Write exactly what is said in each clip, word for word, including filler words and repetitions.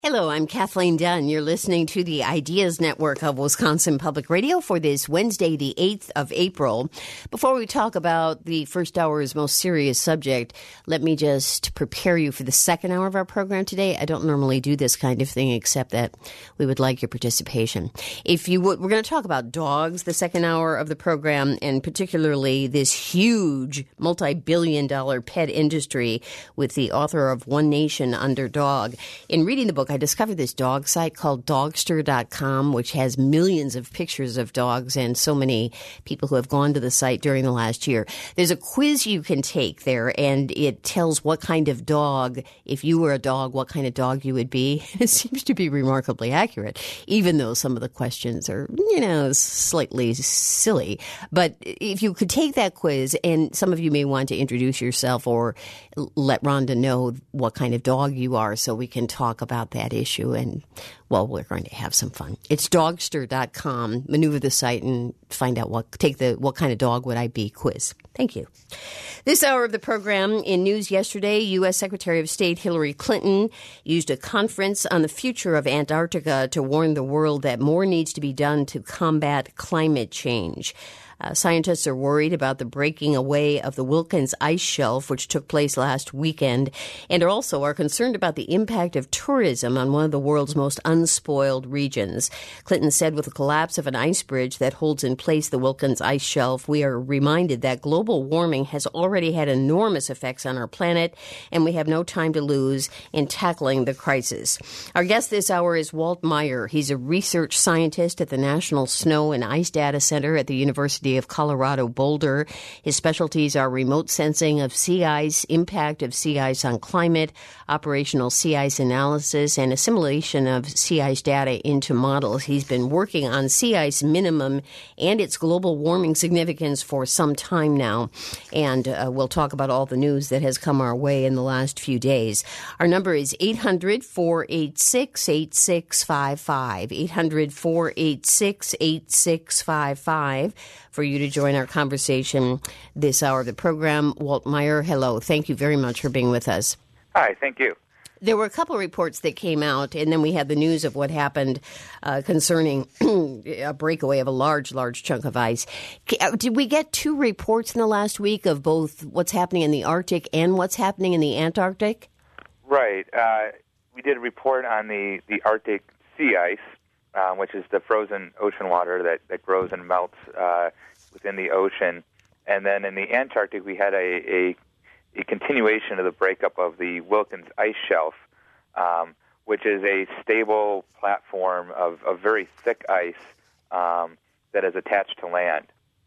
Hello, I'm Kathleen Dunn. You're listening to the Ideas Network of Wisconsin Public Radio for this Wednesday, the eighth of April. Before we talk about the first hour's most serious subject, let me just prepare you for the second hour of our program today. I don't normally do this kind of thing, except that we would like your participation. If you would, we're going to talk about dogs, the second hour of the program, and particularly this huge multi-billion dollar pet industry with the author of One Nation Under Dog. In reading the book, I discovered this dog site called dogster dot com, which has millions of pictures of dogs and so many people who have gone to the site during the last year. There's a quiz you can take there, and it tells what kind of dog, if you were a dog, what kind of dog you would be. It seems to be remarkably accurate, even though some of the questions are, you know, slightly silly. But if you could take that quiz, and some of you may want to introduce yourself or let Rhonda know what kind of dog you are so we can talk about that issue, and, well, we're going to have some fun. It's dogster dot com. Maneuver the site and find out what, take the what kind of dog would I be quiz. Thank you. This hour of the program, in news yesterday, U S. Secretary of State Hillary Clinton used a conference on the future of Antarctica to warn the world that more needs to be done to combat climate change. Uh, scientists are worried about the breaking away of the Wilkins ice shelf, which took place last weekend, and also are concerned about the impact of tourism on one of the world's most unspoiled regions. Clinton said with the collapse of an ice bridge that holds in place the Wilkins ice shelf, we are reminded that global warming has already had enormous effects on our planet, and we have no time to lose in tackling the crisis. Our guest this hour is Walt Meyer. He's a research scientist at the National Snow and Ice Data Center at the University of Colorado Boulder. His specialties are remote sensing of sea ice, impact of sea ice on climate, operational sea ice analysis, and assimilation of sea ice data into models. He's been working on sea ice minimum and its global warming significance for some time now, and uh, we'll talk about all the news that has come our way in the last few days. Our number is eight hundred, four eight six, eight six five five, eight hundred, four eight six, eight six five five. For you to join our conversation this hour of the program. Walt Meyer, hello. Thank you very much for being with us. Hi, thank you. There were a couple of reports that came out, and then we had the news of what happened uh, concerning a breakaway of a large, large chunk of ice. Did we get two reports in the last week of both what's happening in the Arctic and what's happening in the Antarctic? Right. Uh, we did a report on the, the Arctic sea ice, Uh, which is the frozen ocean water that, that grows and melts uh, within the ocean. And then in the Antarctic, we had a, a, a continuation of the breakup of the Wilkins ice shelf, um, which is a stable platform of, of very thick ice um, that is attached to land.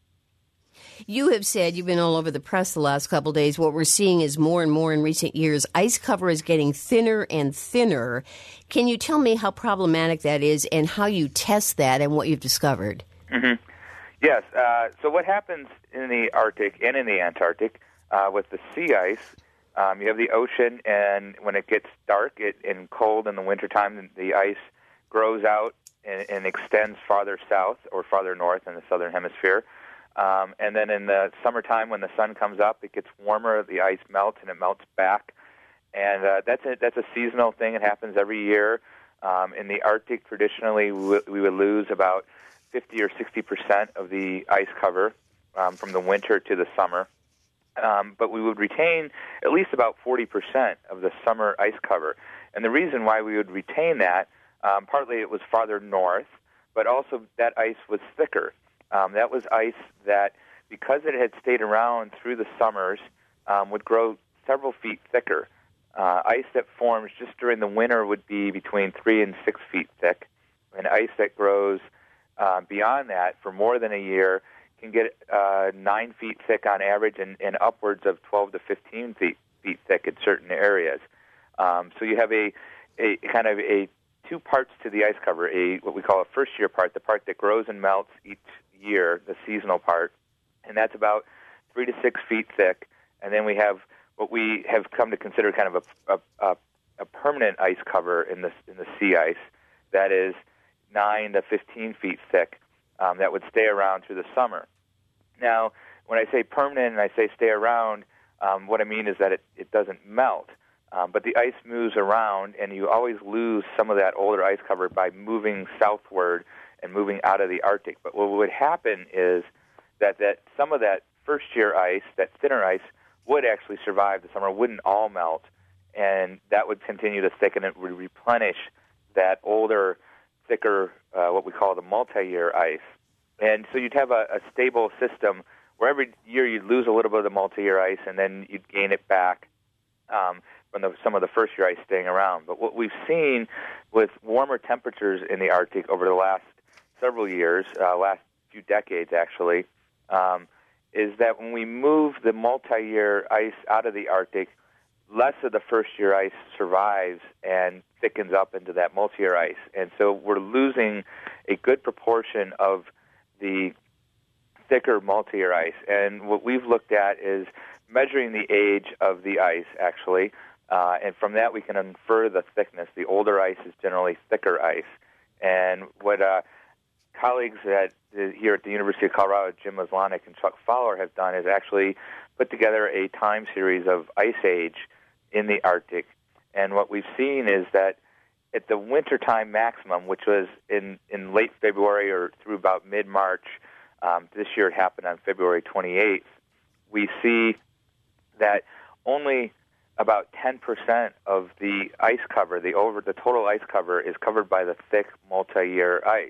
You have said, you've been all over the press the last couple of days, what we're seeing is more and more in recent years, ice cover is getting thinner and thinner. Can you tell me how problematic that is and how you test that and what you've discovered? Mm-hmm. Yes. Uh, so what happens in the Arctic and in the Antarctic uh, with the sea ice, um, you have the ocean, and when it gets dark it, and cold in the wintertime, the ice grows out and, and extends farther south or farther north in the southern hemisphere. Um, and then in the summertime, when the sun comes up, it gets warmer, the ice melts, and it melts back. And uh, that's a, that's a seasonal thing. It happens every year. Um, in the Arctic, traditionally, we, w- we would lose about fifty or sixty percent of the ice cover um, from the winter to the summer. Um, but we would retain at least about forty percent of the summer ice cover. And the reason why we would retain that, um, partly it was farther north, but also that ice was thicker. Um, that was ice that, because it had stayed around through the summers, um, would grow several feet thicker. Uh, ice that forms just during the winter would be between three and six feet thick, and ice that grows uh, beyond that for more than a year can get uh, nine feet thick on average, and, and upwards of twelve to fifteen feet, feet thick in certain areas. Um, so you have a, a kind of a two parts to the ice cover, a what we call a first-year part, the part that grows and melts each year, the seasonal part, and that's about three to six feet thick. And then we have what we have come to consider kind of a, a, a permanent ice cover in the in the sea ice that is nine to fifteen feet thick. Um, that would stay around through the summer. Now, when I say permanent and I say stay around, um, what I mean is that it, it doesn't melt. Um, but the ice moves around, and you always lose some of that older ice cover by moving southward and moving out of the Arctic. But what would happen is that, that some of that first-year ice, that thinner ice, would actually survive the summer, wouldn't all melt, and that would continue to thicken. It would replenish that older, thicker, uh, what we call the multi-year ice. And so you'd have a, a stable system where every year you'd lose a little bit of the multi-year ice, and then you'd gain it back um, from the, some of the first-year ice staying around. But what we've seen with warmer temperatures in the Arctic over the last several years, uh, last few decades actually, um, is that when we move the multi-year ice out of the Arctic, less of the first-year ice survives and thickens up into that multi-year ice. And so we're losing a good proportion of the thicker multi-year ice. And what we've looked at is measuring the age of the ice, actually, uh, and from that we can infer the thickness. The older ice is generally thicker ice. And what uh, colleagues at the, here at the University of Colorado, Jim Maslanek and Chuck Fowler, have done is actually put together a time series of ice age in the Arctic. And what we've seen is that at the wintertime maximum, which was in, in late February or through about mid-March, um, this year it happened on February twenty-eighth, we see that only about ten percent of the ice cover, the over the total ice cover, is covered by the thick multi-year ice.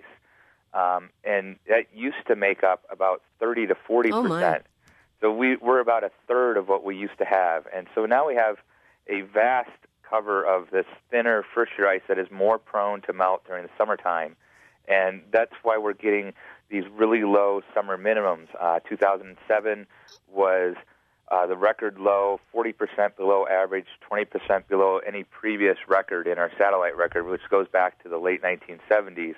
Um, and that used to make up about thirty to forty percent. Oh my. So we, we're about a third of what we used to have. And so now we have a vast cover of this thinner first-year ice that is more prone to melt during the summertime. And that's why we're getting these really low summer minimums. Uh, two thousand seven was uh, the record low, forty percent below average, twenty percent below any previous record in our satellite record, which goes back to the late nineteen seventies.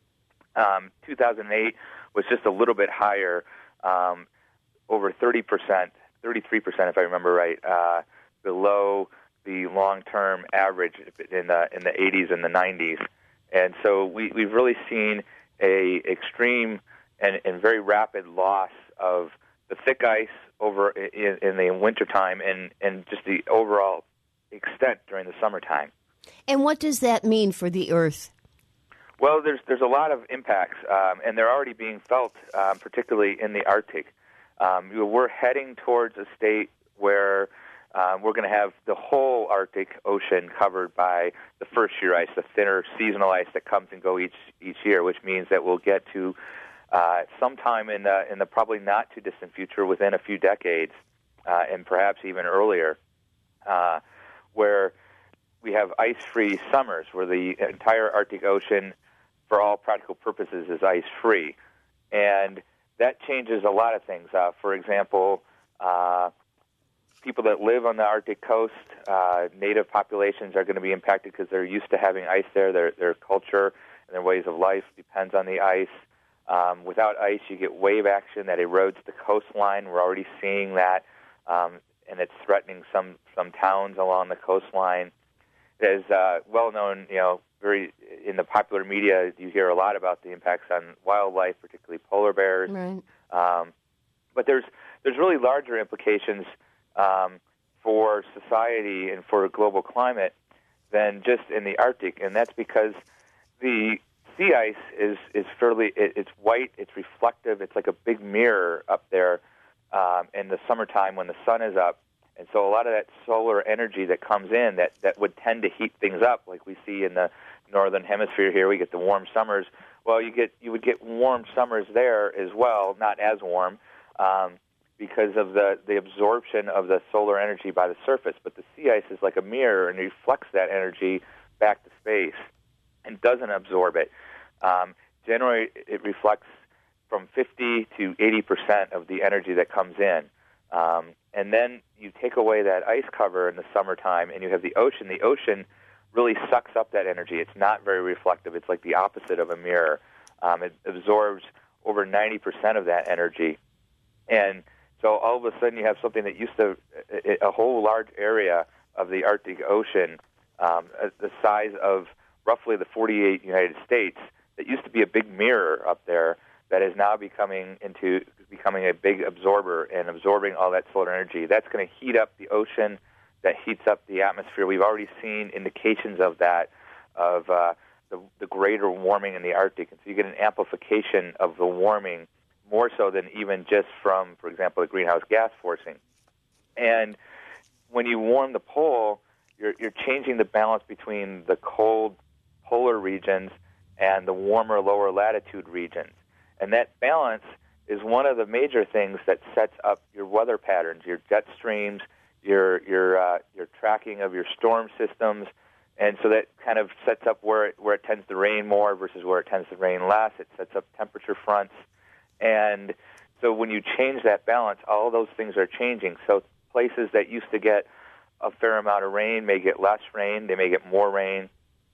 Um, two thousand eight was just a little bit higher, um, over thirty percent, thirty-three percent if I remember right, uh, below the long-term average in the in the eighties and the nineties. And so we, we've really seen a extreme and, and very rapid loss of the thick ice over in, in the wintertime and, and just the overall extent during the summertime. And what does that mean for the Earth? Well, there's there's a lot of impacts, um, and they're already being felt, um, particularly in the Arctic. Um, we're heading towards a state where um, we're going to have the whole Arctic Ocean covered by the first-year ice, the thinner seasonal ice that comes and goes each each year, which means that we'll get to uh, sometime in the in the probably not too distant future, within a few decades, uh, and perhaps even earlier, uh, where we have ice-free summers, where the entire Arctic Ocean, for all practical purposes, is ice-free. And that changes a lot of things. Uh, for example, uh, people that live on the Arctic coast, uh, native populations are going to be impacted because they're used to having ice there. Their, their culture and their ways of life depends on the ice. Um, without ice, you get wave action that erodes the coastline. We're already seeing that, um, and it's threatening some, some towns along the coastline. It is uh, well known, you know, very in the popular media, you hear a lot about the impacts on wildlife, particularly polar bears. Right. Um, but there's there's really larger implications um, for society and for global climate than just in the Arctic, and that's because the sea ice is is fairly it, it's white, it's reflective, it's like a big mirror up there um, in the summertime when the sun is up. And so a lot of that solar energy that comes in that, that would tend to heat things up, like we see in the northern hemisphere here, we get the warm summers. Well, you get you would get warm summers there as well, not as warm, um, because of the, the absorption of the solar energy by the surface. But the sea ice is like a mirror and reflects that energy back to space and doesn't absorb it. Um, generally, it reflects from fifty to eighty percent of the energy that comes in. Um, and then you take away that ice cover in the summertime, and you have the ocean. The ocean really sucks up that energy. It's not very reflective. It's like the opposite of a mirror. Um, it absorbs over ninety percent of that energy. And so all of a sudden you have something that used to, a, a whole large area of the Arctic Ocean, um, the size of roughly the forty-eight United States, that used to be a big mirror up there, that is now becoming into becoming a big absorber and absorbing all that solar energy. That's going to heat up the ocean that heats up the atmosphere. We've already seen indications of that, of uh, the, the greater warming in the Arctic. And so you get an amplification of the warming more so than even just from, for example, the greenhouse gas forcing. And when you warm the pole, you're, you're changing the balance between the cold polar regions and the warmer lower latitude regions. And that balance is one of the major things that sets up your weather patterns, your jet streams, your your uh, your tracking of your storm systems, and so that kind of sets up where it, where it tends to rain more versus where it tends to rain less. It sets up temperature fronts, and so when you change that balance, all those things are changing. So places that used to get a fair amount of rain may get less rain, they may get more rain,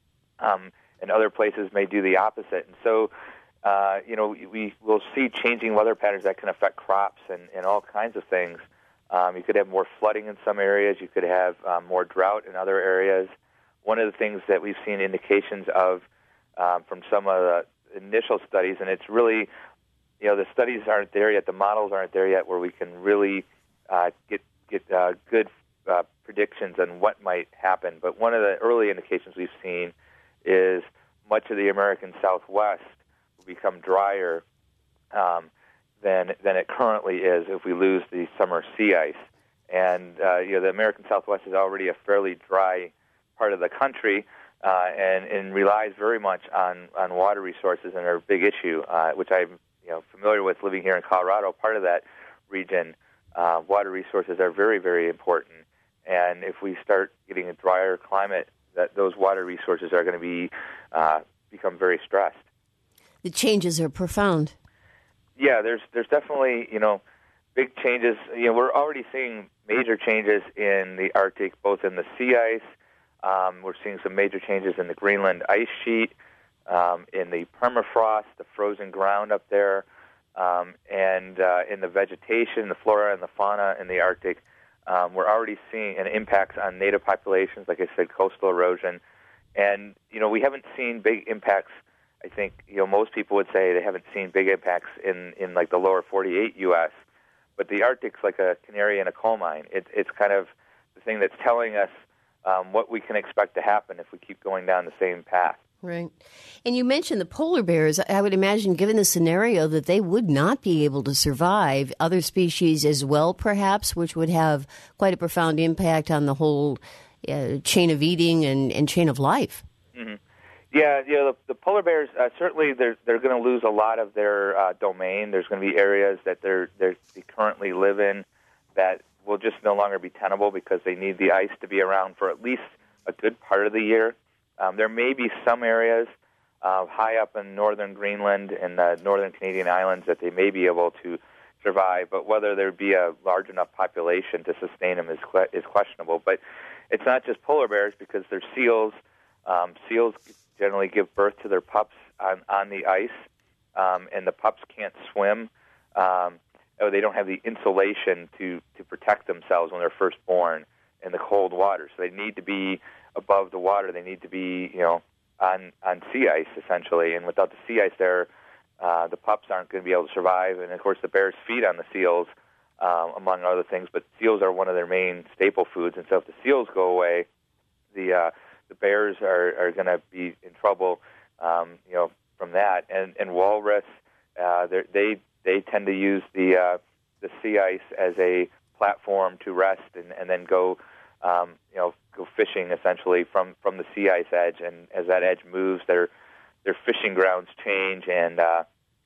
um, and other places may do the opposite. And so, uh, you know, we will see changing weather patterns that can affect crops and, and all kinds of things. Um, you could have more flooding in some areas. You could have um, more drought in other areas. One of the things that we've seen indications of um, from some of the initial studies, and it's really, you know, the studies aren't there yet, the models aren't there yet where we can really uh, get get uh, good uh, predictions on what might happen. But one of the early indications we've seen is much of the American Southwest will become drier um, than than it currently is if we lose the summer sea ice. And uh, you know, the American Southwest is already a fairly dry part of the country, uh, and, and relies very much on, on water resources, and are a big issue, uh, which I'm you know familiar with living here in Colorado. Part of that region, uh, water resources are very, very important. And if we start getting a drier climate, that those water resources are going to be uh, become very stressed. The changes are profound. Yeah, there's there's definitely, you know, big changes. You know, we're already seeing major changes in the Arctic, both in the sea ice. Um, we're seeing some major changes in the Greenland ice sheet, um, in the permafrost, the frozen ground up there, um, and uh, in the vegetation, the flora and the fauna in the Arctic. Um, we're already seeing an impact on native populations, like I said, coastal erosion. And, you know, we haven't seen big impacts. I think, you know, most people would say they haven't seen big impacts in, in like the lower forty-eight U S, but the Arctic's like a canary in a coal mine. It, it's kind of the thing that's telling us um, what we can expect to happen if we keep going down the same path. Right. And you mentioned the polar bears. I would imagine, given the scenario, that they would not be able to survive. Other species as well, perhaps, which would have quite a profound impact on the whole uh, chain of eating and, and chain of life. Mm-hmm. Yeah, you know, the, the polar bears, uh, certainly they're, they're going to lose a lot of their uh, domain. There's going to be areas that they're, they're, they currently live in that will just no longer be tenable because they need the ice to be around for at least a good part of the year. Um, there may be some areas uh, high up in northern Greenland and the northern Canadian islands that they may be able to survive, but whether there be a large enough population to sustain them is, que- is questionable. But it's not just polar bears, because there's seals. Um, seals generally give birth to their pups on, on the ice, um, and the pups can't swim. Um, or they don't have the insulation to, to protect themselves when they're first born in the cold water. So they need to be above the water. They need to be, you know, on, on sea ice, essentially. And without the sea ice there, uh, the pups aren't going to be able to survive. And, of course, the bears feed on the seals, um, among other things. But seals are one of their main staple foods. And so if the seals go away, the uh, the bears are, are going to be in trouble, um, you know, from that. And, and walrus, uh, they they tend to use the uh, the sea ice as a platform to rest and, and then go, um, you know, go fishing essentially from, from the sea ice edge. And as that edge moves, their their fishing grounds change, and uh,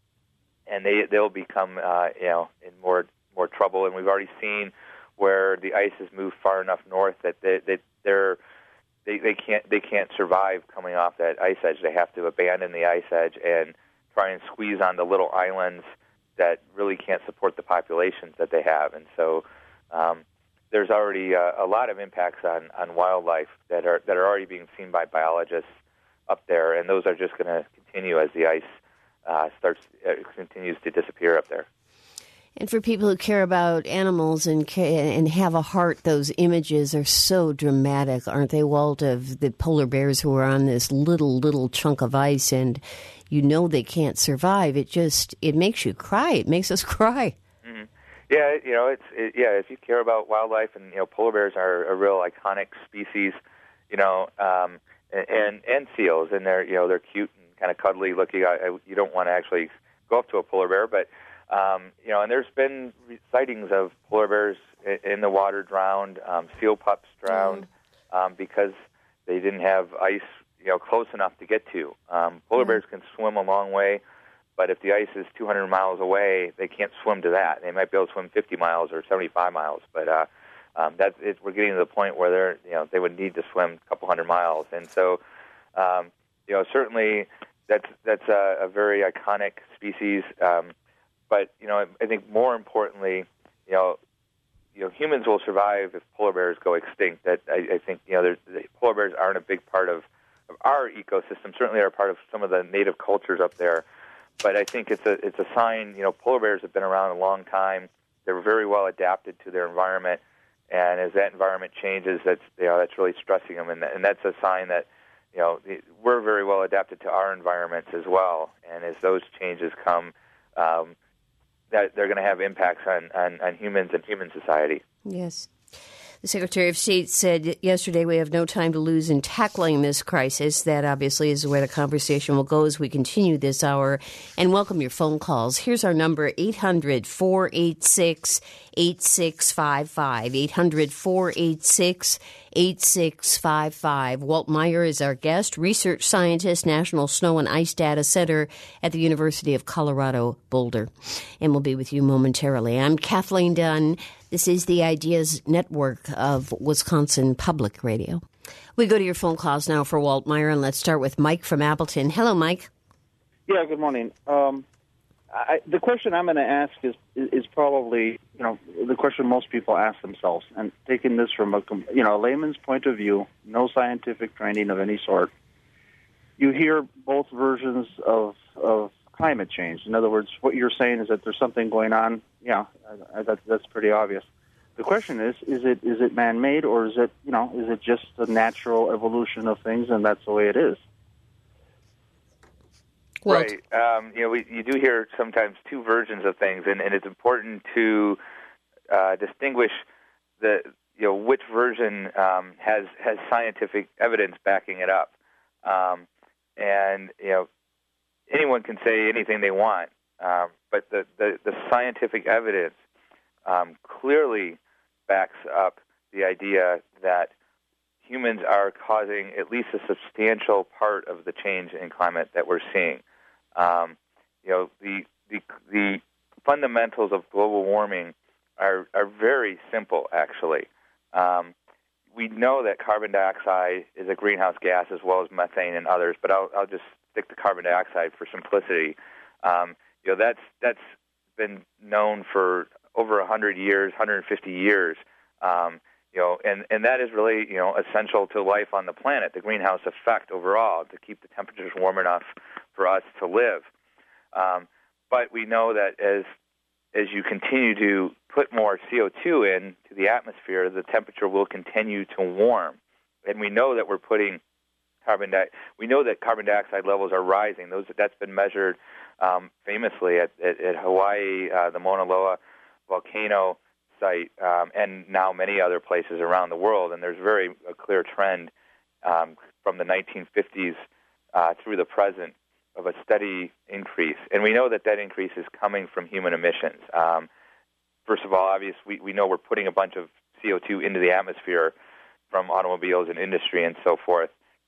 and they they'll become uh, you know in more more trouble. And we've already seen where the ice has moved far enough north that they, that they're They, they can't they can't survive coming off that ice edge. They have to abandon the ice edge and try and squeeze onto little islands that really can't support the populations that they have. And so um, there's already uh, a lot of impacts on, on wildlife that are that are already being seen by biologists up there, and those are just going to continue as the ice uh, starts uh, continues to disappear up there. And for people who care about animals and and have a heart, those images are so dramatic, aren't they, Walt, of the polar bears who are on this little, little chunk of ice, and you know they can't survive. It just, it makes you cry. It makes us cry. Mm-hmm. Yeah, you know, it's it, yeah. If you care about wildlife, and you know, polar bears are a real iconic species, you know, um, and and seals, and they're you know they're cute and kind of cuddly looking. I, I, you don't want to actually go up to a polar bear, but um, you know, and there's been sightings of polar bears in, in the water drowned, um, seal pups drowned mm. um, because they didn't have ice, you know, close enough to get to. Um, polar mm. bears can swim a long way. But if the ice is two hundred miles away, they can't swim to that. They might be able to swim fifty miles or seventy-five miles. But uh, um, that's it, we're getting to the point where they're, you know, they would need to swim a couple hundred miles. And so, um, you know, certainly that's that's a, a very iconic species. Um, but you know, I, I think more importantly, you know, you know, humans will survive if polar bears go extinct. That I, I think you know, the polar bears aren't a big part of, of our ecosystem. Certainly, are part of some of the native cultures up there. But I think it's a it's a sign. You know, polar bears have been around a long time. They're very well adapted to their environment, and as that environment changes, that's you know that's really stressing them, and and that's a sign that you know we're very well adapted to our environments as well. And as those changes come, um, that they're going to have impacts on, on on humans and human society. Yes. The Secretary of State said yesterday we have no time to lose in tackling this crisis. That obviously is where the conversation will go as we continue this hour. And welcome your phone calls. Here's our number, eight hundred, four eight six, eight six five five, eight hundred, four eight six, eight six five five. Walt Meyer is our guest, research scientist, National Snow and Ice Data Center at the University of Colorado, Boulder. And we'll be with you momentarily. I'm Kathleen Dunn. This is the Ideas Network of Wisconsin Public Radio. We go to your phone calls now for Walt Meyer, and let's start with Mike from Appleton. Hello, Mike. Yeah, good morning. Um, I, the question I'm going to ask is is probably, you know, the question most people ask themselves, and taking this from a, you know, a layman's point of view, no scientific training of any sort. You hear both versions of of climate change. In other words, what you're saying is that there's something going on. Yeah, that, that's pretty obvious. The question is, is it is it man-made, or is it, you know, is it just the natural evolution of things, and that's the way it is? Right. Um, you know, we, you do hear sometimes two versions of things, and, and it's important to uh, distinguish the you know which version um, has has scientific evidence backing it up. Um, and you know, anyone can say anything they want, um, but the, the, the scientific evidence um, clearly backs up the idea that humans are causing at least a substantial part of the change in climate that we're seeing. Um, you know, the, the the fundamentals of global warming are are very simple, actually. Um, we know that carbon dioxide is a greenhouse gas as well as methane and others, but I'll, I'll just stick to carbon dioxide for simplicity. Um, you know, that's that's been known for over one hundred years, one hundred fifty years. Um, you know, and, and that is really, you know, essential to life on the planet, the greenhouse effect overall, to keep the temperatures warm enough for us to live. Um, but we know that as as you continue to put more C O two into the atmosphere, the temperature will continue to warm. And we know that we're putting carbon di- we know that carbon dioxide levels are rising. Those that's been measured um, famously at, at, at Hawaii, uh, the Mauna Loa volcano site, um, and now many other places around the world. And there's very a clear trend um, from the nineteen fifties uh, through the present of a steady increase. And we know that that increase is coming from human emissions. Um, first of all, obviously, we, we know we're putting a bunch of C O two into the atmosphere from automobiles and industry and so forth.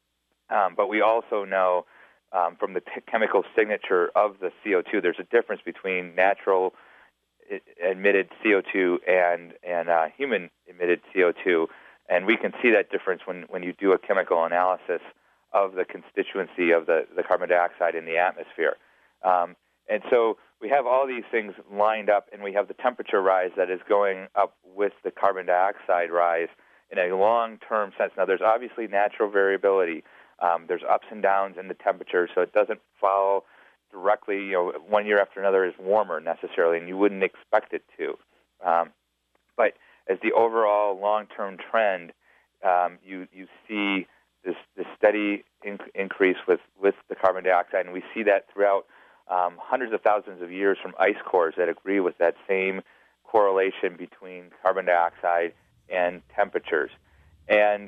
Um, but we also know um, from the t- chemical signature of the C O two, there's a difference between natural I- emitted C O two and, and uh, human emitted C O two. And we can see that difference when, when you do a chemical analysis of the constituency of the, the carbon dioxide in the atmosphere. Um, and so we have all these things lined up, and we have the temperature rise that is going up with the carbon dioxide rise in a long-term sense. Now, there's obviously natural variability. Um, there's ups and downs in the temperature, so it doesn't follow directly, you know, one year after another is warmer necessarily, and you wouldn't expect it to. Um, but as the overall long-term trend, um, you, you see this, this steady inc- increase with, with the carbon dioxide, and we see that throughout um, hundreds of thousands of years from ice cores that agree with that same correlation between carbon dioxide and temperatures. And,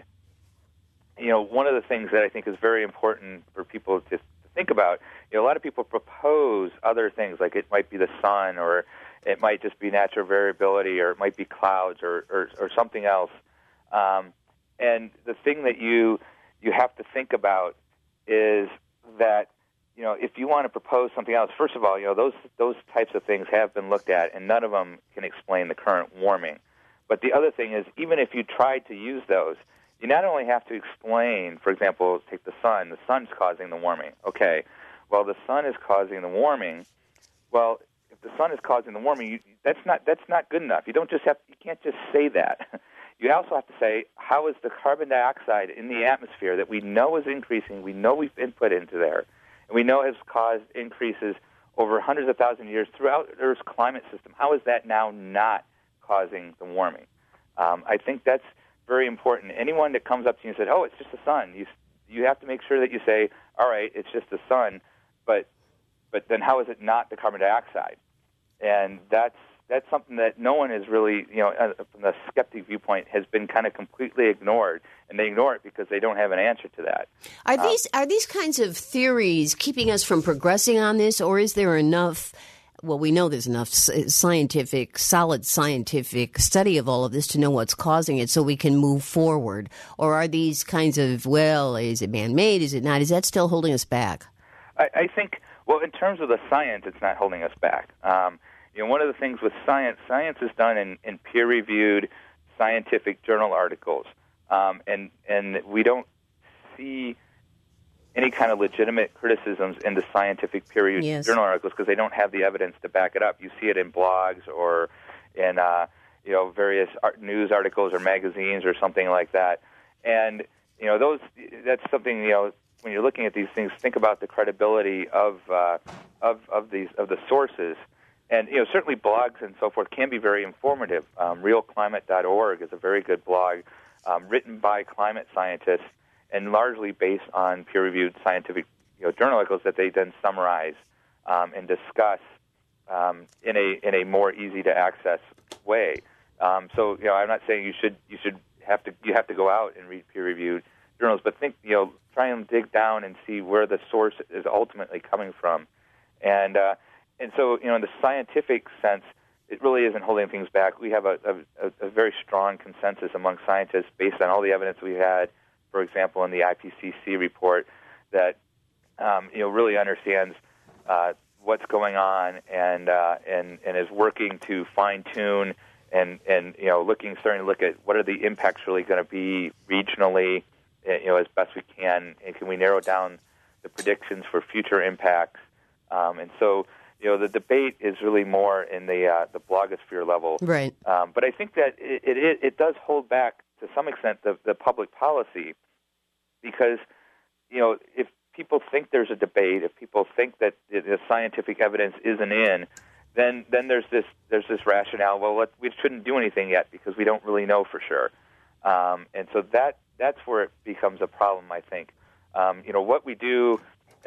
you know, one of the things that I think is very important for people to think about, you know, a lot of people propose other things, like it might be the sun, or it might just be natural variability, or it might be clouds, or, or, or something else. Um, and the thing that you you have to think about is that, you know, if you want to propose something else, first of all, you know, those those types of things have been looked at, and none of them can explain the current warming. But the other thing is, even if you tried to use those, you not only have to explain, for example, take the sun. The sun's causing the warming. Okay, well, the sun is causing the warming. Well, if the sun is causing the warming, you, that's not that's not good enough. You don't just have you can't just say that. You also have to say, how is the carbon dioxide in the atmosphere that we know is increasing, we know we've input into there, and we know has caused increases over hundreds of thousands of years throughout Earth's climate system, how is that now not causing the warming? Um, I think that's very important. Anyone that comes up to you and says, oh, it's just the sun, you you have to make sure that you say, all right, it's just the sun, but but then how is it not the carbon dioxide? And that's that's something that no one is really, you know, from the skeptic viewpoint, has been kind of completely ignored, and they ignore it because they don't have an answer to that. Are these um, are these kinds of theories keeping us from progressing on this, or is there enough? Well, we know there's enough scientific, solid scientific study of all of this to know what's causing it, so we can move forward. Or are these kinds of, well, is it man-made? Is it not? Is that still holding us back? I, I think, well, in terms of the science, it's not holding us back. Um, You know, one of the things with science, science is done in, in peer-reviewed scientific journal articles, um, and and we don't see any kind of legitimate criticisms in the scientific peer-reviewed yes. journal articles because they don't have the evidence to back it up. You see it in blogs or in uh, you know various art, news articles or magazines or something like that, and you know those that's something you know when you're looking at these things, think about the credibility of uh, of of these of the sources. And, you know, certainly blogs and so forth can be very informative. Um, real climate dot org is a very good blog um, written by climate scientists and largely based on peer-reviewed scientific you know, journal articles that they then summarize um, and discuss um, in a in a more easy-to-access way. Um, so, you know, I'm not saying you should you should have to you have to go out and read peer-reviewed journals, but think, you know, try and dig down and see where the source is ultimately coming from. And uh, And so, you know, in the scientific sense, it really isn't holding things back. We have a, a, a very strong consensus among scientists based on all the evidence we had, for example, in the I P C C report, that, um, you know, really understands uh, what's going on and, uh, and and is working to fine-tune and, and, you know, looking, starting to look at what are the impacts really going to be regionally, you know, as best we can, and can we narrow down the predictions for future impacts. Um, and so, you know, the debate is really more in the uh, the blogosphere level. Right. Um, but I think that it, it it does hold back to some extent the, the public policy because, you know, if people think there's a debate, if people think that the scientific evidence isn't in, then then there's this there's this rationale. Well, let, we shouldn't do anything yet because we don't really know for sure. Um, and so that that's where it becomes a problem, I think. Um, you know, what we do.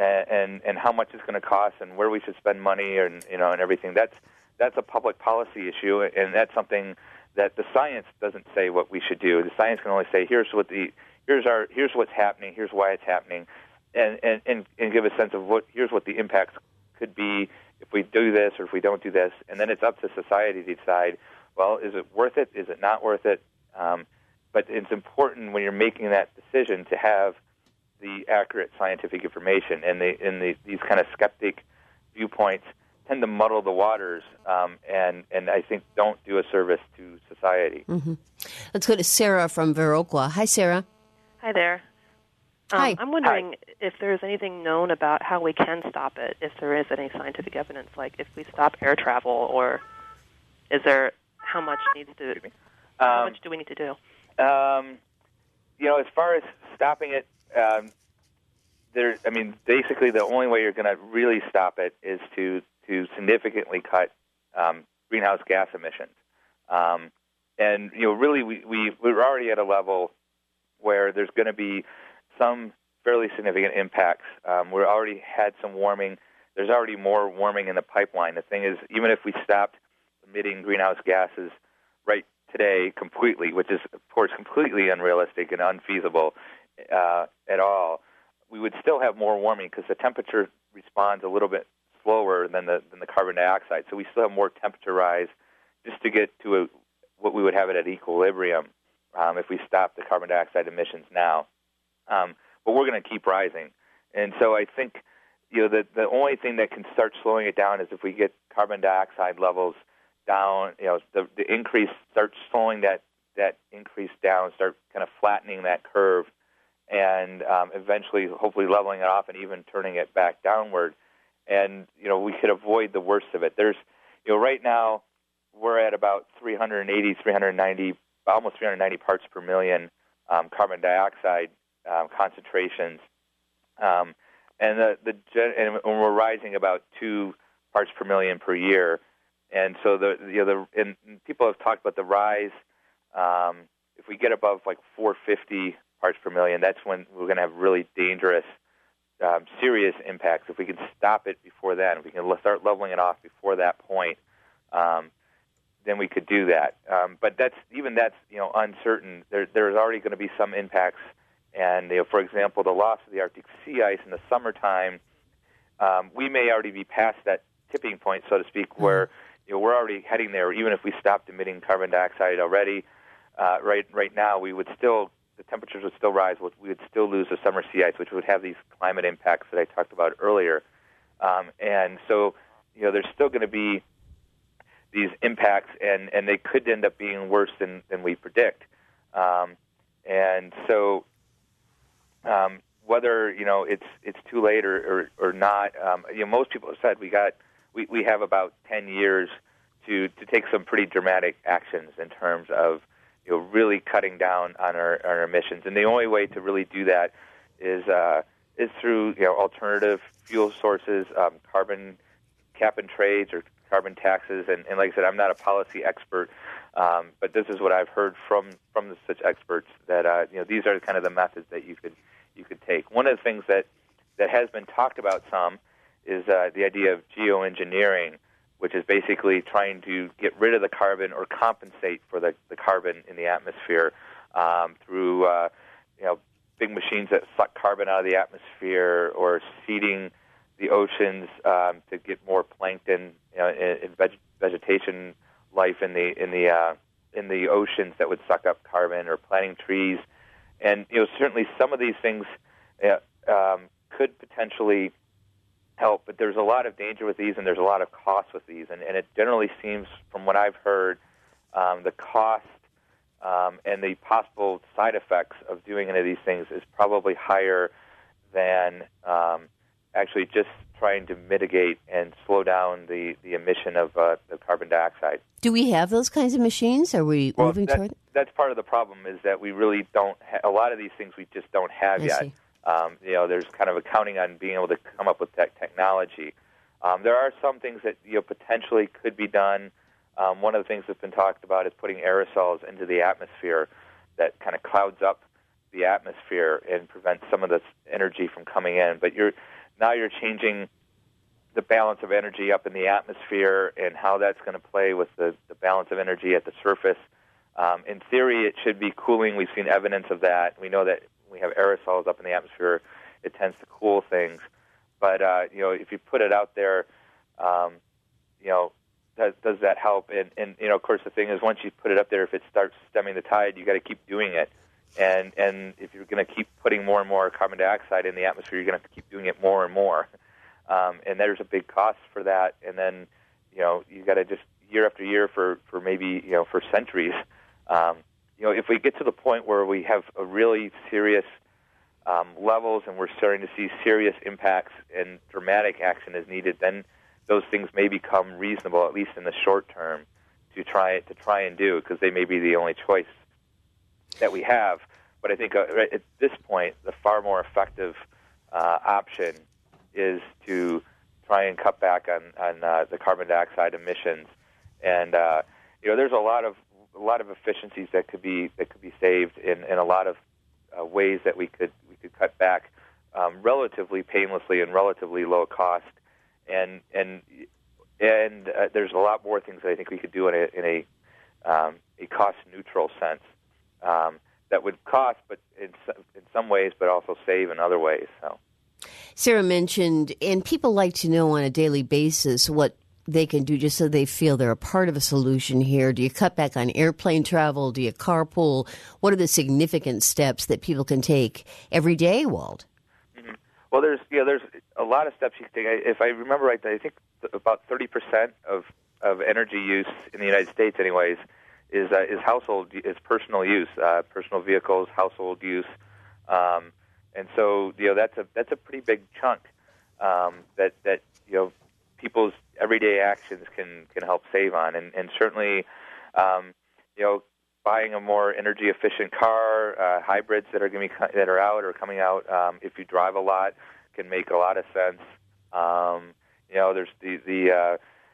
And and how much it's going to cost, and where we should spend money, and you know, and everything. That's that's a public policy issue, and that's something that the science doesn't say what we should do. The science can only say here's what the here's our here's what's happening, here's why it's happening, and and and, and give a sense of what here's what the impacts could be if we do this or if we don't do this, and then it's up to society to decide. Well, is it worth it? Is it not worth it? Um, but it's important when you're making that decision to have the accurate scientific information, and the in the these kind of skeptic viewpoints tend to muddle the waters, um, and and I think don't do a service to society. Mm-hmm. Let's go to Sarah from Viroqua. Hi, Sarah. Hi there. Um, Hi. I'm wondering Hi. if there's anything known about how we can stop it, if there is any scientific evidence, like if we stop air travel, or is there how much needs to um, how much do we need to do? Um, you know, as far as stopping it. Um, there, I mean, basically, the only way you're going to really stop it is to to significantly cut um, greenhouse gas emissions. Um, and you know, really, we, we we're already at a level where there's going to be some fairly significant impacts. Um, we've already had some warming. There's already more warming in the pipeline. The thing is, even if we stopped the emitting greenhouse gases right today completely, which is, of course, completely unrealistic and unfeasible uh, at all, we would still have more warming because the temperature responds a little bit slower than the than the carbon dioxide. So we still have more temperature rise just to get to a, what we would have it at equilibrium um, if we stop the carbon dioxide emissions now. Um, but we're going to keep rising. And so I think, you know, the, the only thing that can start slowing it down is if we get carbon dioxide levels down, you know, the, the increase, start slowing that, that increase down, start kind of flattening that curve, and um, eventually hopefully leveling it off and even turning it back downward. And, you know, we could avoid the worst of it. There's, you know, right now we're at about three hundred eighty, three hundred ninety, almost three hundred ninety parts per million um, carbon dioxide um, concentrations. Um, and the, the and we're rising about two parts per million per year. And so the you know the and people have talked about the rise. Um, if we get above like four hundred fifty parts per million, that's when we're going to have really dangerous, um, serious impacts. If we can stop it before then, if we can start leveling it off before that point, um, then we could do that. Um, but that's even that's you know uncertain. There, there's already going to be some impacts, and you know, for example, the loss of the Arctic sea ice in the summertime, um, we may already be past that tipping point, so to speak, where you know, we're already heading there. Even if we stopped emitting carbon dioxide already, uh, right right now, we would still the temperatures would still rise. We would still lose the summer sea ice, which would have these climate impacts that I talked about earlier. Um, and so, you know, there's still going to be these impacts, and, and they could end up being worse than, than we predict. Um, and so, um, whether you know it's it's too late or or, or not, um, you know, most people have said we got we, we have about ten years to to take some pretty dramatic actions in terms of you know really cutting down on our, on our emissions. And the only way to really do that is uh, is through you know alternative fuel sources, um, carbon cap and trades, or carbon taxes. And, and like I said, I'm not a policy expert, um, but this is what I've heard from from the, such experts that uh, you know these are kind of the methods that you could you could take. One of the things that that has been talked about some is uh, the idea of geoengineering, which is basically trying to get rid of the carbon or compensate for the, the carbon in the atmosphere um, through uh, you know big machines that suck carbon out of the atmosphere, or seeding the oceans um, to get more plankton, you know, and veg- vegetation life in the in the uh, in the oceans that would suck up carbon, or planting trees. And you know certainly some of these things uh, um, could potentially help, but there's a lot of danger with these, and there's a lot of cost with these. And, and it generally seems, from what I've heard, um, the cost um, and the possible side effects of doing any of these things is probably higher than um, actually just trying to mitigate and slow down the, the emission of uh, the carbon dioxide. Do we have those kinds of machines? Are we well, moving that, toward? That's part of the problem, is that we really don't ha- a lot of these things we just don't have I yet. see. Um, you know, there's kind of a counting on being able to come up with that technology. Um, there are some things that you know potentially could be done. Um, one of the things that's been talked about is putting aerosols into the atmosphere that kind of clouds up the atmosphere and prevents some of this energy from coming in. But you're now you're changing the balance of energy up in the atmosphere, and how that's going to play with the, the balance of energy at the surface. Um, in theory, it should be cooling. We've seen evidence of that. We know that we have aerosols up in the atmosphere, it tends to cool things. But, uh, you know, if you put it out there, um, you know, does, does that help? And, and, you know, of course, the thing is, once you put it up there, if it starts stemming the tide, you got to keep doing it. And and if you're going to keep putting more and more carbon dioxide in the atmosphere, you're going to have to keep doing it more and more. Um, and there's a big cost for that. And then, you know, you got to just year after year for, for maybe, you know, for centuries. Um, you know, if we get to the point where we have a really serious um, levels and we're starting to see serious impacts and dramatic action is needed, then those things may become reasonable, at least in the short term, to try to try and do, because they may be the only choice that we have. But I think uh, at this point, the far more effective uh, option is to try and cut back on on uh, the carbon dioxide emissions. And uh, you know, there's a lot of a lot of efficiencies that could be that could be saved in, in a lot of uh, ways that we could we could cut back um, relatively painlessly and relatively low cost. And and and uh, there's a lot more things that I think we could do in a in a um, a cost neutral sense um, that would cost, but in in some ways, but also save in other ways. So, Sarah mentioned, and people like to know on a daily basis what they can do just so they feel they're a part of a solution here. Do you cut back on airplane travel? Do you carpool? What are the significant steps that people can take every day, Walt? Mm-hmm. Well, there's yeah, there's a lot of steps you can take. If I remember right, I think about thirty percent of, of energy use in the United States, anyways, is uh, is household, is personal use, uh, personal vehicles, household use, um, and so you know that's a that's a pretty big chunk um, that that you know people's everyday actions can, can help save on, and, and certainly, um, you know, buying a more energy efficient car, uh, hybrids that are going to be that are out or coming out. Um, if you drive a lot, can make a lot of sense. Um, you know, there's the the uh,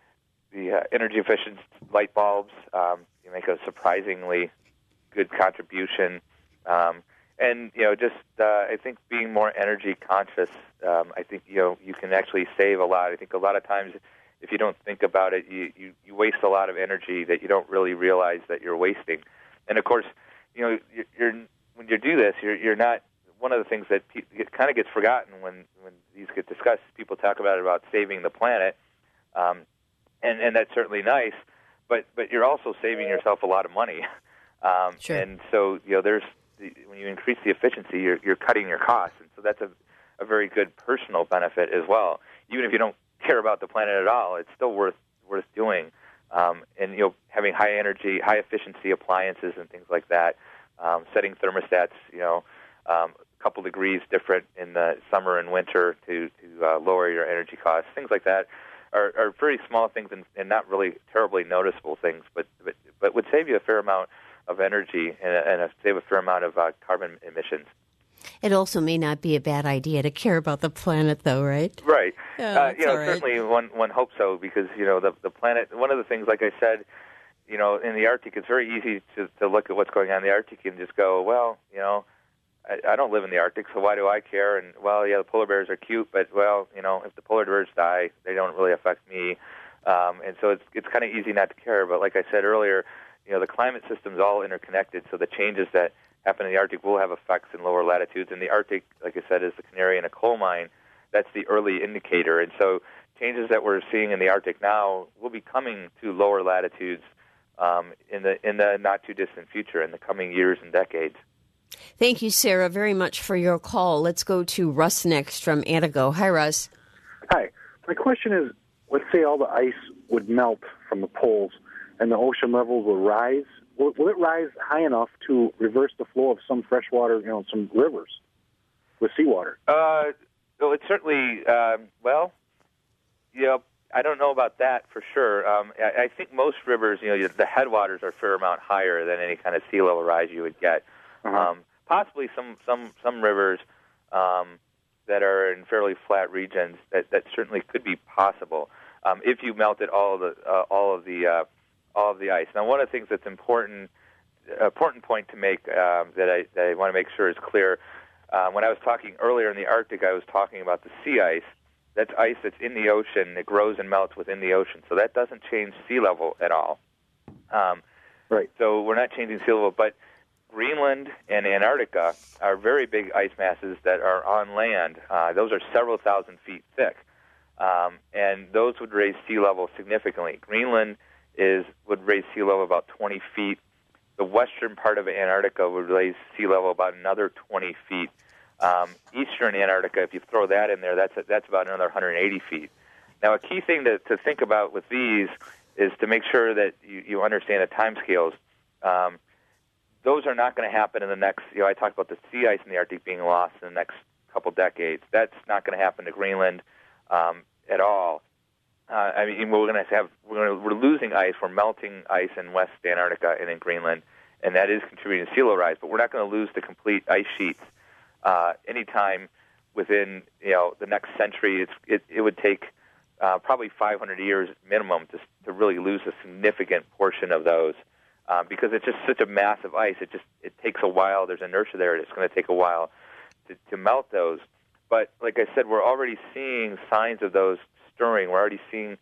the uh, energy efficient light bulbs. Um, you make a surprisingly good contribution. Um, And, you know, just uh, I think being more energy conscious, um, I think, you know, you can actually save a lot. I think a lot of times if you don't think about it, you, you, you waste a lot of energy that you don't really realize that you're wasting. And, of course, you know, you're, you're when you do this, you're, you're not, one of the things that pe- it kind of gets forgotten when, when these get discussed, people talk about it, about saving the planet, um, and, and that's certainly nice, but, but you're also saving yourself a lot of money. Um, sure. And so, you know, there's, when you increase the efficiency, you're, you're cutting your costs, and so that's a, a very good personal benefit as well. Even if you don't care about the planet at all, it's still worth worth doing. Um, and you know, having high energy, high efficiency appliances and things like that, um, setting thermostats, you know, um, a couple degrees different in the summer and winter to to uh, lower your energy costs, things like that, are, are very small things and, and not really terribly noticeable things, but but but would save you a fair amount of energy and, and a, save a fair amount of uh, carbon emissions. It also may not be a bad idea to care about the planet, though, right? Right. Yeah, uh, you know, right. certainly one one hopes so, because you know the the planet. One of the things, like I said, you know, in the Arctic, it's very easy to to look at what's going on in the Arctic and just go, well, you know, I, I don't live in the Arctic, so why do I care? And well, yeah, the polar bears are cute, but well, you know, if the polar bears die, they don't really affect me. Um, and so it's it's kind of easy not to care. But like I said earlier, you know, the climate system's all interconnected, so the changes that happen in the Arctic will have effects in lower latitudes. And the Arctic, like I said, is the canary in a coal mine. That's the early indicator. And so changes that we're seeing in the Arctic now will be coming to lower latitudes um, in the in the not-too-distant future, in the coming years and decades. Thank you, Sarah, very much for your call. Let's go to Russ next from Antigo. Hi, Russ. Hi. My question is, let's say all the ice would melt from the poles and the ocean levels will rise. Will, will it rise high enough to reverse the flow of some freshwater, you know, some rivers with seawater? Uh, well, it's certainly, um, well, you know, I don't know about that for sure. Um, I, I think most rivers, you know, the headwaters are a fair amount higher than any kind of sea level rise you would get. Uh-huh. Um, possibly some, some, some rivers um, that are in fairly flat regions, that, that certainly could be possible um, if you melted all of the uh, all of the uh, all of the ice. Now, one of the things that's important, important point to make um, that I that I want to make sure is clear. Uh, when I was talking earlier in the Arctic, I was talking about the sea ice. That's ice that's in the ocean. It grows and melts within the ocean, so that doesn't change sea level at all. Um, right. So we're not changing sea level, but Greenland and Antarctica are very big ice masses that are on land. Uh, those are several thousand feet thick, um, and those would raise sea level significantly. Greenland is would raise sea level about twenty feet. The western part of Antarctica would raise sea level about another twenty feet. Um, eastern Antarctica, if you throw that in there, that's that's about another one hundred eighty feet. Now, a key thing to, to think about with these is to make sure that you, you understand the timescales. Um, those are not going to happen in the next, you know, I talked about the sea ice in the Arctic being lost in the next couple decades. That's not going to happen to Greenland um, at all. Uh, I mean, we're going to have we're, gonna, we're losing ice. We're melting ice in West Antarctica and in Greenland, and that is contributing to sea level rise. But we're not going to lose the complete ice sheets uh, anytime within you know the next century. It's, it it would take uh, probably five hundred years minimum to to really lose a significant portion of those uh, because it's just such a massive ice. It just it takes a while. There's inertia there. It's going to take a while to, to melt those. But like I said, we're already seeing signs of those stirring. We're already seeing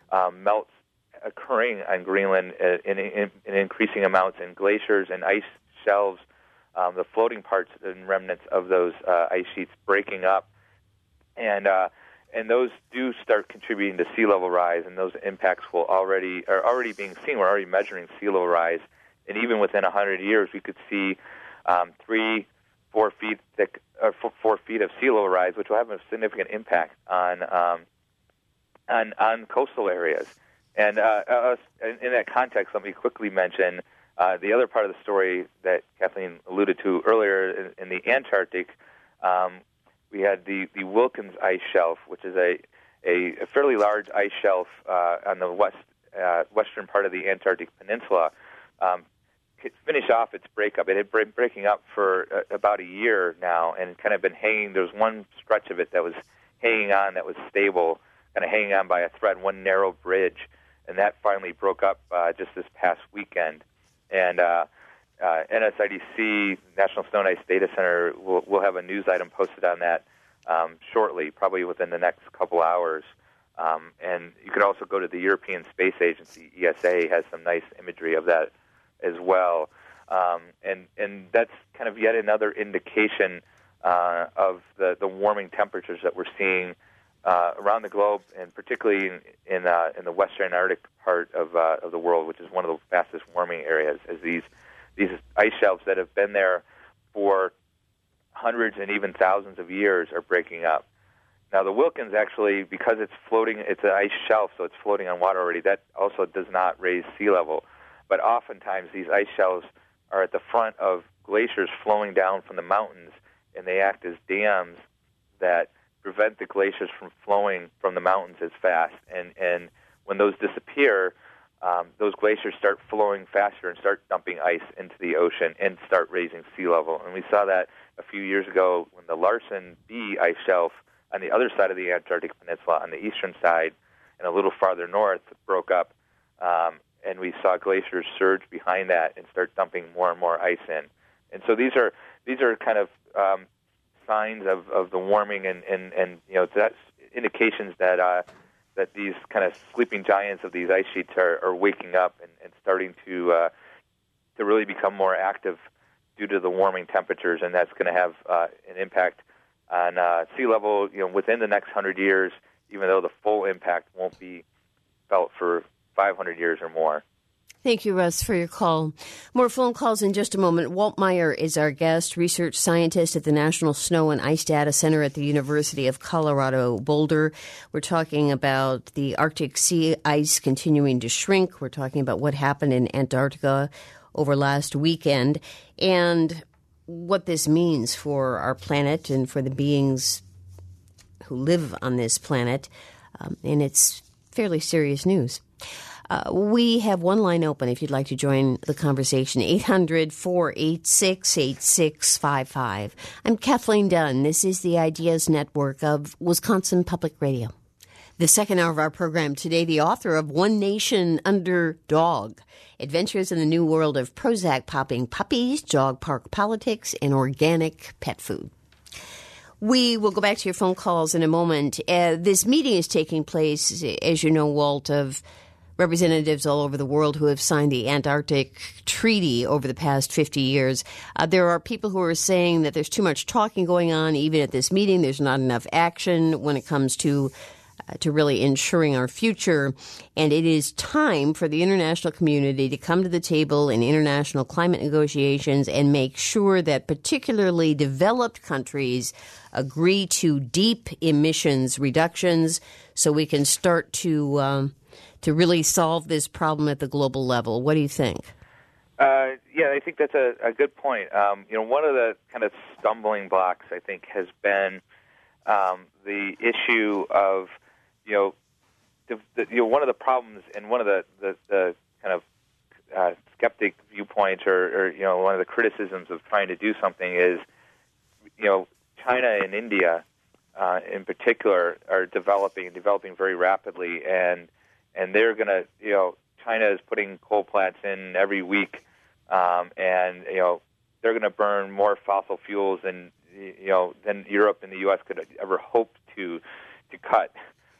um, melts occurring on Greenland in, in, in increasing amounts in glaciers and ice shelves, um, the floating parts and remnants of those uh, ice sheets breaking up, and uh, and those do start contributing to sea level rise, and those impacts will already are already being seen. We're already measuring sea level rise, and even within a hundred years, we could see um, three, four feet thick, or four, four feet of sea level rise, which will have a significant impact on um, on on coastal areas. And uh, uh, in that context, let me quickly mention uh, the other part of the story that Kathleen alluded to earlier in, in the Antarctic. Um, we had the, the Wilkins ice shelf, which is a, a, a fairly large ice shelf uh, on the west uh, western part of the Antarctic Peninsula. Um, finish off its breakup. It had been breaking up for uh, about a year now and kind of been hanging. There was one stretch of it that was hanging on that was stable, kind of hanging on by a thread, one narrow bridge. And that finally broke up uh, just this past weekend. And uh, uh, N S I D C, National Snow and Ice Data Center, will will have a news item posted on that um, shortly, probably within the next couple hours. Um, and you could also go to the European Space Agency, E S A, has some nice imagery of that as well. Um, and, and that's kind of yet another indication uh, of the, the warming temperatures that we're seeing Uh, around the globe, and particularly in in, uh, in the western Arctic part of uh, of the world, which is one of the fastest warming areas, as these these ice shelves that have been there for hundreds and even thousands of years are breaking up. Now, the Wilkins actually, because it's floating, it's an ice shelf, so it's floating on water already. That also does not raise sea level, but oftentimes these ice shelves are at the front of glaciers flowing down from the mountains, and they act as dams that prevent the glaciers from flowing from the mountains as fast. And, and when those disappear, um, those glaciers start flowing faster and start dumping ice into the ocean and start raising sea level. And we saw that a few years ago when the Larsen B ice shelf on the other side of the Antarctic Peninsula, on the eastern side and a little farther north, broke up. Um, and we saw glaciers surge behind that and start dumping more and more ice in. And so these are these are kind of um, signs of, of the warming, and, and, and you know that's indications that uh, that these kind of sleeping giants of these ice sheets are, are waking up and, and starting to uh, to really become more active due to the warming temperatures, and that's going to have uh, an impact on uh, sea level, you know, within the next hundred years, even though the full impact won't be felt for five hundred years or more. Thank you, Russ, for your call. More phone calls in just a moment. Walt Meyer is our guest, research scientist at the National Snow and Ice Data Center at the University of Colorado Boulder. We're talking about the Arctic sea ice continuing to shrink. We're talking about what happened in Antarctica over last weekend and what this means for our planet and for the beings who live on this planet. Um, and it's fairly serious news. Uh, we have one line open if you'd like to join the conversation, eight hundred, four eight six, eight six five five. I'm Kathleen Dunn. This is the Ideas Network of Wisconsin Public Radio. The second hour of our program today, the author of One Nation Under Dog, Adventures in the New World of Prozac-Popping Puppies, Dog Park Politics, and Organic Pet Food. We will go back to your phone calls in a moment. Uh, this meeting is taking place, as you know, Walt, of representatives all over the world who have signed the Antarctic Treaty over the past fifty years. Uh, there are people who are saying that there's too much talking going on, even at this meeting. There's not enough action when it comes to uh, to really ensuring our future. And it is time for the international community to come to the table in international climate negotiations and make sure that particularly developed countries agree to deep emissions reductions so we can start to um, to really solve this problem at the global level. What do you think? Uh, yeah, I think that's a, a good point. Um, you know, one of the kind of stumbling blocks, I think, has been um, the issue of, you know, the, the, you know, one of the problems and one of the, the, the kind of uh, skeptic viewpoints or, or, you know, one of the criticisms of trying to do something is, you know, China and India uh, in particular are developing and developing very rapidly, and and they're going to, you know, China is putting coal plants in every week, um, and, you know, they're going to burn more fossil fuels than, you know, than Europe and the U S could ever hope to to cut.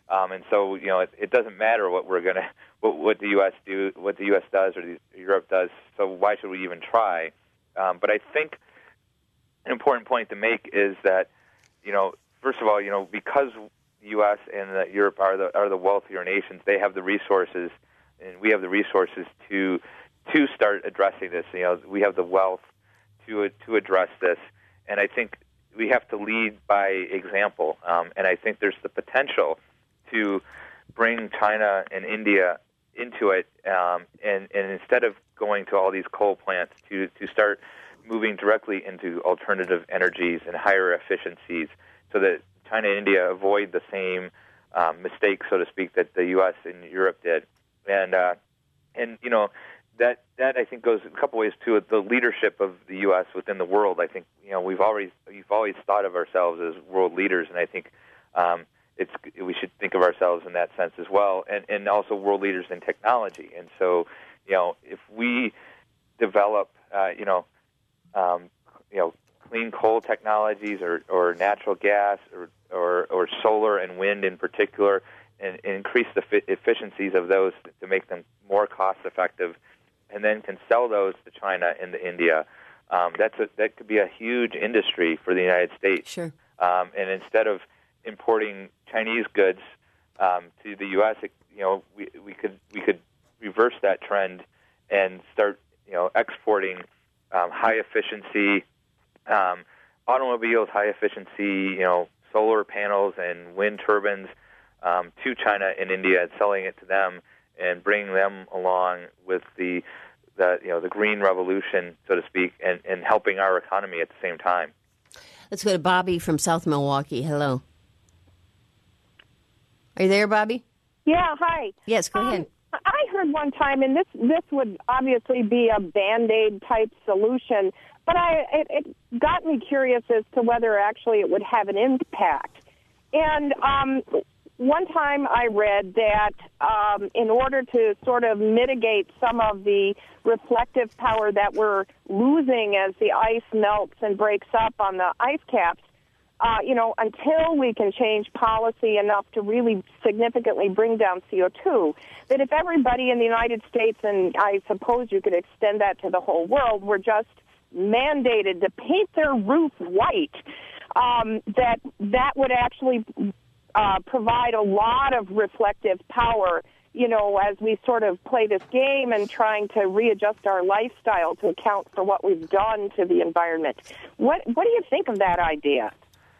Um, and so, you know, it, it doesn't matter what we're going to, what, what the U S do, what the U S does or the, Europe does. So why should we even try? Um, but I think an important point to make is that, you know, first of all, you know, because the U S and the Europe are the are the wealthier nations, they have the resources, and we have the resources to to start addressing this. You know, we have the wealth to to address this, and I think we have to lead by example. Um, and I think there's the potential to bring China and India into it, um, and, and instead of going to all these coal plants, to, to start moving directly into alternative energies and higher efficiencies so that China and India avoid the same um, mistakes, so to speak, that the U S and Europe did. And, uh, and you know, that, that I think goes a couple ways to the leadership of the U S within the world. I think, you know, we've always, we've always thought of ourselves as world leaders, and I think um, It's, we should think of ourselves in that sense as well, and, and also world leaders in technology. And so, you know, if we develop, uh, you know, um, you know, clean coal technologies or, or natural gas or, or, or solar and wind in particular, and, and increase the fi- efficiencies of those to make them more cost effective, and then can sell those to China and to India, um, that's a, that could be a huge industry for the United States. Sure. Um, and instead of importing Chinese goods um, to the U S, it, you know, we we could we could reverse that trend and start, you know, exporting um, high efficiency um, automobiles, high efficiency, you know, solar panels and wind turbines um, to China and India, and selling it to them and bringing them along with the the you know the green revolution, so to speak, and, and helping our economy at the same time. Let's go to Bobby from South Milwaukee. Hello. Are you there, Bobby? Yeah, hi. Yes, go um, ahead. I heard one time, and this this would obviously be a Band-Aid type solution, but I it, it got me curious as to whether actually it would have an impact. And um, one time I read that um, in order to sort of mitigate some of the reflective power that we're losing as the ice melts and breaks up on the ice caps, Uh, you know, until we can change policy enough to really significantly bring down C O two, that if everybody in the United States, and I suppose you could extend that to the whole world, were just mandated to paint their roof white, um, that that would actually uh, provide a lot of reflective power, you know, as we sort of play this game and trying to readjust our lifestyle to account for what we've done to the environment. What, what do you think of that idea?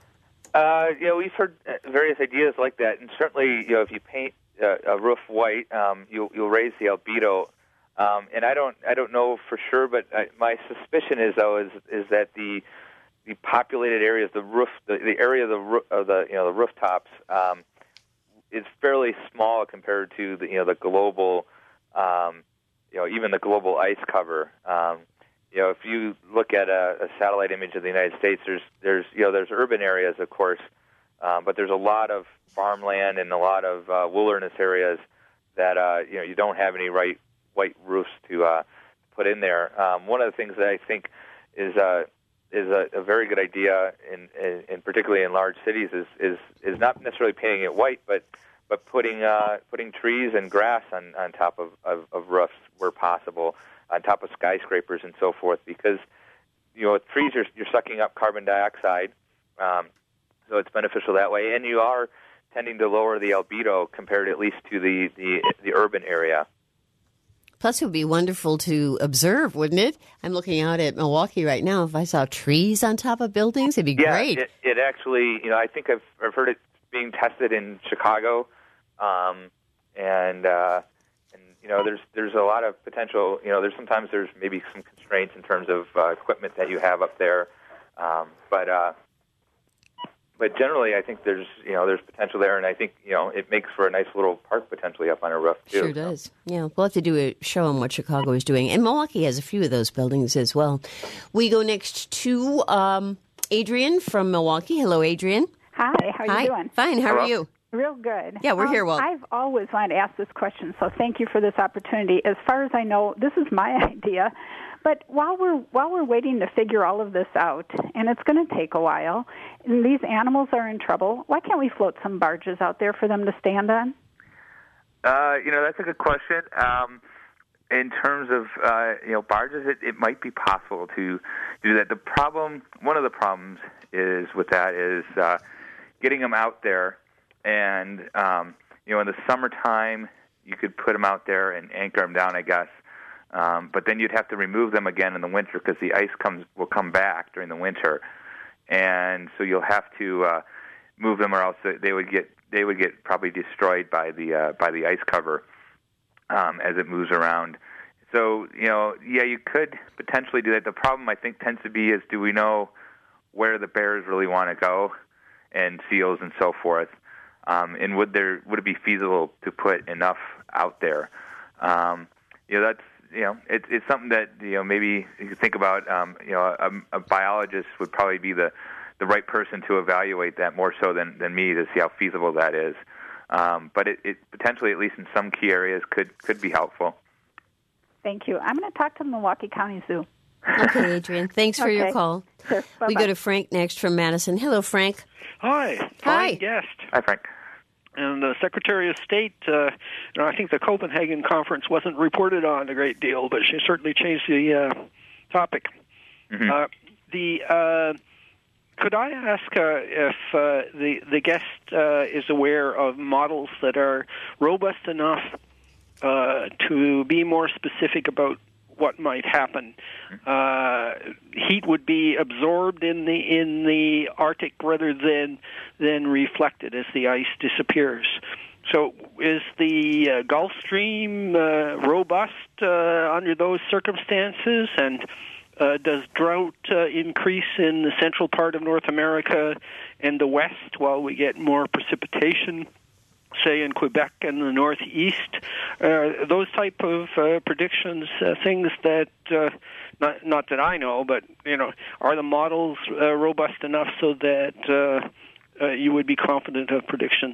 Uh, you know, we've heard various ideas like that, and certainly, you know, if you paint uh, a roof white, um, you'll, you'll raise the albedo. Um, and I don't, I don't know for sure, but I, my suspicion is, though, is is that the the populated areas, the roof, the, the area of the roof, of the you know the rooftops, um, is fairly small compared to the you know the global, um, you know, even the global ice cover. Um, You know, if you look at a, a satellite image of the United States, there's, there's, you know, there's urban areas, of course, um, but there's a lot of farmland and a lot of uh, wilderness areas that, uh, you know, you don't have any right white roofs to uh, put in there. Um, one of the things that I think is uh, is a, a very good idea, in, in, in particularly in large cities, is is, is not necessarily painting it white, but but putting uh, putting trees and grass on, on top of, of, of roofs where possible, on top of skyscrapers and so forth, because, you know, trees are you're sucking up carbon dioxide, um, so it's beneficial that way, and you are tending to lower the albedo compared at least to the, the, the urban area. Plus, it would be wonderful to observe, wouldn't it? I'm looking out at Milwaukee right now. If I saw trees on top of buildings, it'd be yeah, great. It, it actually, you know, I think I've, I've heard it being tested in Chicago, um, and uh, and you know, there's there's a lot of potential. You know, there's sometimes there's maybe some constraints in terms of uh, equipment that you have up there, um, but uh, but generally, I think there's you know there's potential there, and I think you know it makes for a nice little park potentially up on a roof too. Sure does. Yeah, we'll have to do a show on what Chicago is doing, and Milwaukee has a few of those buildings as well. We go next to um, Adrian from Milwaukee. Hello, Adrian. Hi, how are Hi. you doing? Fine, how Hello. are you? Real good. Yeah, we're um, here, Walt. I've always wanted to ask this question, so thank you for this opportunity. As far as I know, this is my idea, But while we're while we're waiting to figure all of this out, and it's going to take a while, and these animals are in trouble, why can't we float some barges out there for them to stand on? Uh, you know, that's a good question. Um, in terms of, uh, you know, barges, it, it might be possible to do that. The problem, one of the problems is with that is uh, getting them out there. And, um, you know, in the summertime, you could put them out there and anchor them down, I guess. Um, but then you'd have to remove them again in the winter because the ice comes will come back during the winter. And so you'll have to uh, move them, or else they would get they would get probably destroyed by the uh, by the ice cover um, as it moves around. So, you know, yeah, you could potentially do that. The problem, I think, tends to be is, do we know where the bears really want to go, and seals and so forth? Um, and would there would it be feasible to put enough out there? Um, you know, that's you know, it's it's something that you know maybe you could think about. Um, you know, a, a biologist would probably be the, the right person to evaluate that more so than, than me to see how feasible that is. Um, but it, it potentially, at least in some key areas, could could be helpful. Thank you. I'm going to talk to the Milwaukee County Zoo. Okay, Adrian. Thanks for okay. your call. Sure. We go to Frank next from Madison. Hello, Frank. Hi. Hi. Fine guest. Hi, Frank. And the Secretary of State, uh, you know, I think the Copenhagen Conference wasn't reported on a great deal, but she certainly changed the uh, topic. Mm-hmm. Uh, the uh, could I ask uh, if uh, the the guest uh, is aware of models that are robust enough uh, to be more specific about what might happen? Uh, heat would be absorbed in the in the Arctic rather than than reflected as the ice disappears. So, is the uh, Gulf Stream uh, robust uh, under those circumstances? And uh, does drought uh, increase in the central part of North America and the West while we get more precipitation, say in Quebec and the Northeast? Uh, those type of uh, predictions, uh, things that, uh, not, not that I know, but, you know, are the models uh, robust enough so that uh, uh, you would be confident of predictions?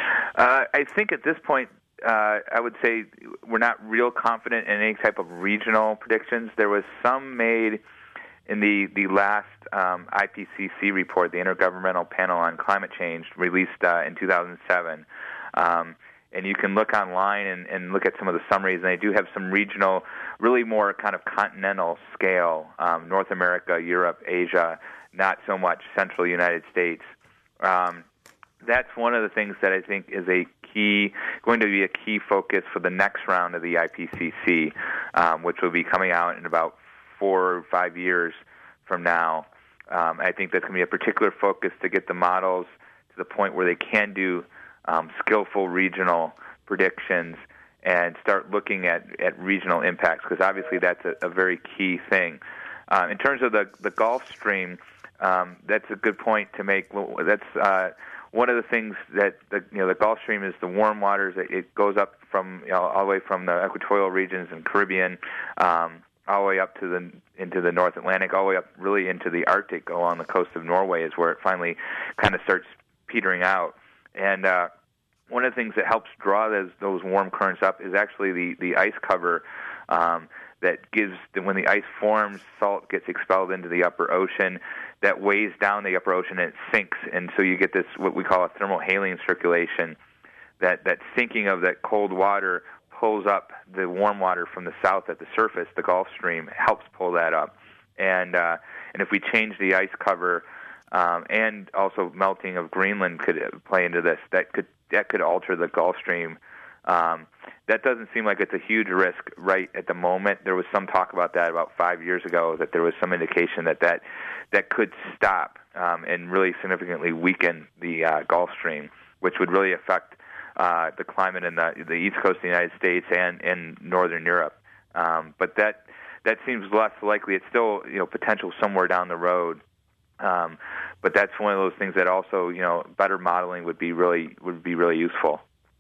Uh, I think at this point, uh, I would say we're not real confident in any type of regional predictions. There was some made in the, the last um, I P C C report, the Intergovernmental Panel on Climate Change, released uh, in two thousand seven. Um, and you can look online and, and look at some of the summaries, and they do have some regional, really more kind of continental scale, um, North America, Europe, Asia, not so much central United States. Um, that's one of the things that I think is a key, going to be a key focus for the next round of the I P C C, um, which will be coming out in about four or five years from now. Um, I think that's going to be a particular focus to get the models to the point where they can do Um, skillful regional predictions and start looking at, at regional impacts, because obviously that's a, a very key thing. Uh, in terms of the, the Gulf Stream, um, that's a good point to make. That's uh, one of the things that the, you know the Gulf Stream is the warm waters. It goes up from you know, all the way from the equatorial regions and Caribbean, um, all the way up to the into the North Atlantic, all the way up really into the Arctic along the coast of Norway is where it finally kind of starts petering out. And uh, one of the things that helps draw those, those warm currents up is actually the, the ice cover um, that gives, when the ice forms, salt gets expelled into the upper ocean, that weighs down the upper ocean and it sinks. And so you get this, what we call a thermohaline circulation, that, that sinking of that cold water pulls up the warm water from the south at the surface. The Gulf Stream helps pull that up. And, uh, and if we change the ice cover, Um, and also melting of Greenland could play into this. That could that could alter the Gulf Stream. Um, that doesn't seem like it's a huge risk right at the moment. There was some talk about that about five years ago, that there was some indication that that, that could stop um, and really significantly weaken the uh, Gulf Stream, which would really affect uh, the climate in the, the east coast of the United States and in northern Europe. Um, but that that seems less likely. It's still you know potential somewhere down the road. Um, but that's one of those things that also, you know, better modeling would be really would be really useful.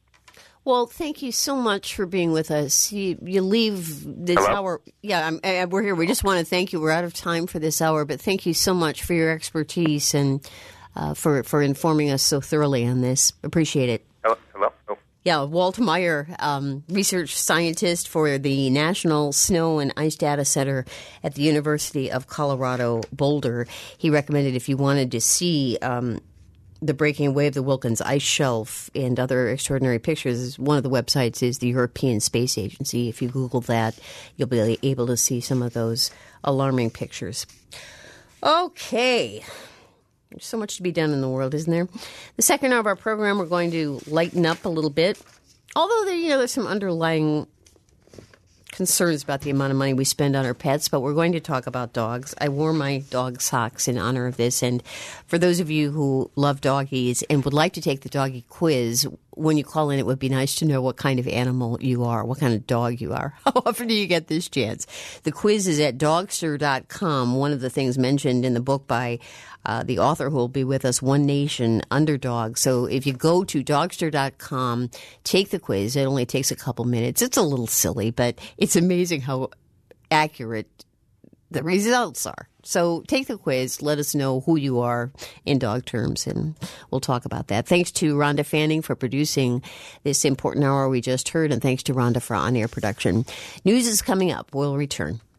Well, thank you so much for being with us. You, you leave this Hello? hour. Yeah, I'm, I, we're here. We just want to thank you. We're out of time for this hour, but thank you so much for your expertise and uh, for for informing us so thoroughly on this. Appreciate it. Hello? Hello? Oh. Yeah, Walt Meyer, um, research scientist for the National Snow and Ice Data Center at the University of Colorado Boulder. He recommended if you wanted to see um, the breaking away of the Wilkins ice shelf and other extraordinary pictures, one of the websites is the European Space Agency. If you Google that, you'll be able to see some of those alarming pictures. Okay. There's so much to be done in the world, isn't there? The second hour of our program, we're going to lighten up a little bit. Although there, you know, there's some underlying concerns about the amount of money we spend on our pets, but we're going to talk about dogs. I wore my dog socks in honor of this, and for those of you who love doggies and would like to take the doggy quiz, when you call in, it would be nice to know what kind of animal you are, what kind of dog you are. How often do you get this chance? The quiz is at dogster dot com. One of the things mentioned in the book by uh, the author who will be with us, One Nation Underdog. So if you go to dogster dot com, take the quiz. It only takes a couple minutes. It's a little silly, but it's amazing how accurate the results are. So take the quiz. Let us know who you are in dog terms, and we'll talk about that. Thanks to Rhonda Fanning for producing this important hour we just heard, and thanks to Rhonda for on-air production. News is coming up. We'll return.